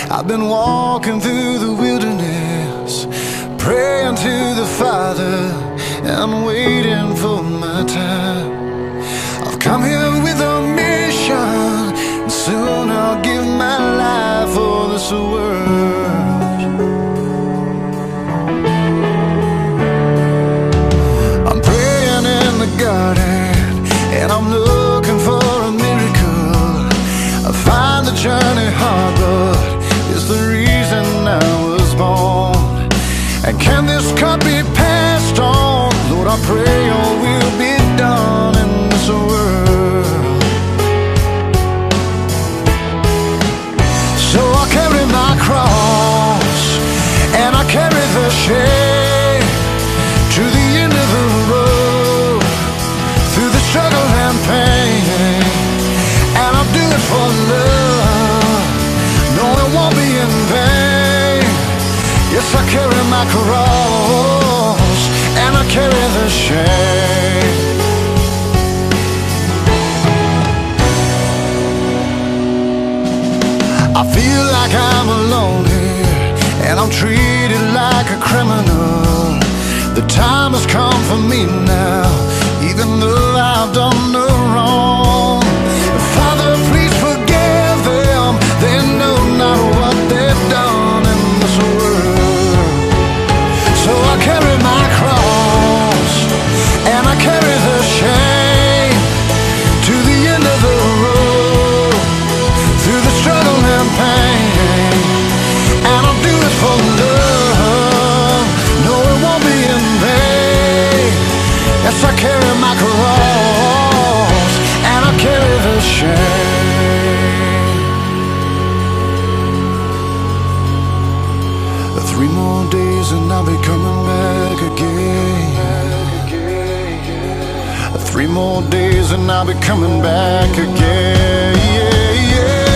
I've been walking through the wilderness, praying to the Father and waiting for my time. I've come here with a mission, and soon I'll give my life for this world. I'm praying in the garden, and I'm looking for a miracle. I find the journey hard, but it's the reason I was born. And can this cup be passed on? Lord, I pray your will be done in this world. So I carry my cross, and I carry the shame to the end of the road, through the struggle and pain, and I'll do it for love. No, it won't be in vain. Yes, I carry my cross, and I carry the shame. I feel like I'm alone here, and I'm treated like a criminal. The time has come for me now, even though I've done no wrong. Father, please forgive them, they know not what they've done in this world. So I carry my cross, and I carry the shame to the end of the road, through the struggle and pain, and I'll do it for love. No, it won't be in vain. Yes, I carry my cross, and I carry the shame. 3 more days and I'll be coming back again. 3 more days and I'll be coming back again. Yeah, yeah.